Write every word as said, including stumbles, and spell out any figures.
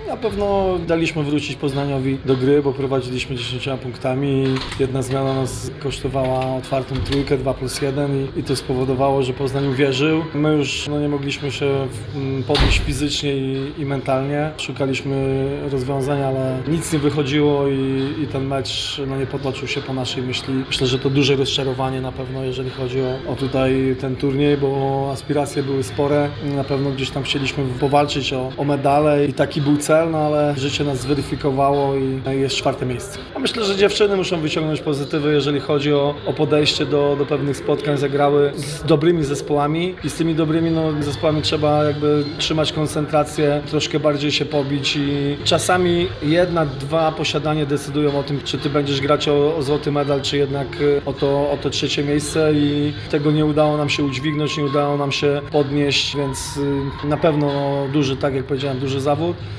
Na pewno daliśmy wrócić Poznaniowi do gry, bo prowadziliśmy dziesięcioma punktami. Jedna zmiana nas kosztowała otwartą trójkę, dwa plus jeden i, i to spowodowało, że Poznań uwierzył. My już no, nie mogliśmy się mm, podnieść fizycznie i, i mentalnie. Szukaliśmy rozwiązania, ale nic nie wychodziło i, i ten mecz no, nie potoczył się po naszej myśli. Myślę, że to duże rozczarowanie na pewno, jeżeli chodzi o, o tutaj ten turniej, bo aspiracje były spore. Na pewno gdzieś tam chcieliśmy powalczyć o, o medale i taki był cel, no ale życie nas zweryfikowało i jest czwarte miejsce. Ja myślę, że dziewczyny muszą wyciągnąć pozytywy, jeżeli chodzi o, o podejście do, do pewnych spotkań. Zagrały z dobrymi zespołami i z tymi dobrymi no, zespołami trzeba jakby trzymać koncentrację, troszkę bardziej się pobić i czasami jedna, dwa posiadanie decydują o tym, czy ty będziesz grać o, o złoty medal, czy jednak o to, o to trzecie miejsce i tego nie udało nam się udźwignąć, nie udało nam się podnieść, więc na pewno duży, tak jak powiedziałem, duży zawód.